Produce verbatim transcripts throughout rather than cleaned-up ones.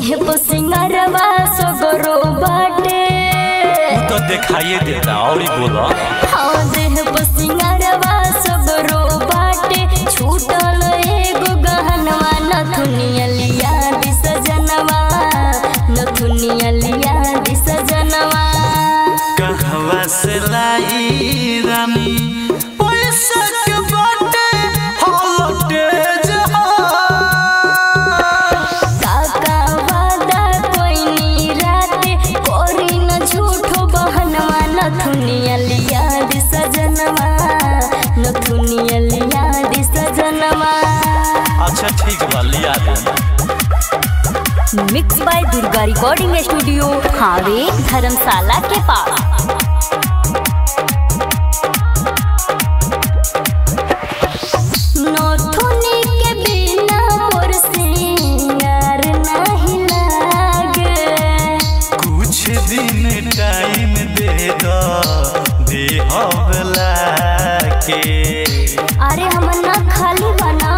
देह पर सिंगारवा सगरो बाटे तो दिखाइए देता और ही बोला। हाँ देह पर सिंगारवा सगरो बाटे छूटल एगो गहनवा नथुनिया लिया दी सजनवा नथुनिया लिया दी सजनवा। कहवा से लाई रानी पैसा के बाटे हॉलटे जहा काका वादा कोई नी राते कोरी न झूठो बहनवा नथुनिया लिया दी सजनवा नथुनिया लिया दी सजनवा। अच्छा ठीक बा लिया दे। Mix by Durga recording studio हावे धर्मशाला के पास। नथुनी के बिना मोर सिंगार नहीं लागे कुछ दिन टाइम दे दो दे हवला के। अरे हम ना खाली बना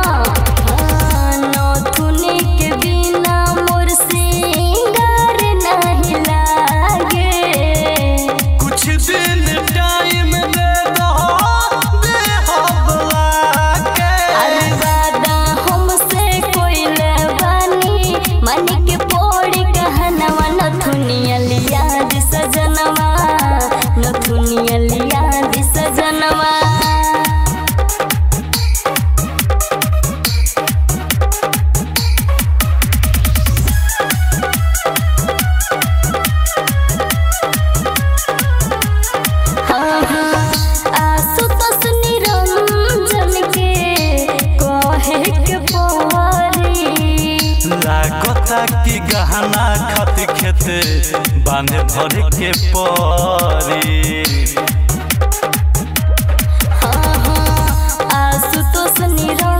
नथुनी के बिना मोर सिंगार नहीं लागे कुछ दिन टाइम दे दो दे हवला के। अरे वादा हमसे कोई लेवानी मन के पोड़ी कहनवा नथुनिया लिया दी सजनवा नथुनिया लिया दी सजनवा। आशुतोष निरंजन के कहे के पवारी लागता कि गहना खत खेत बांधे भर के परी। आशुतोष निरंजन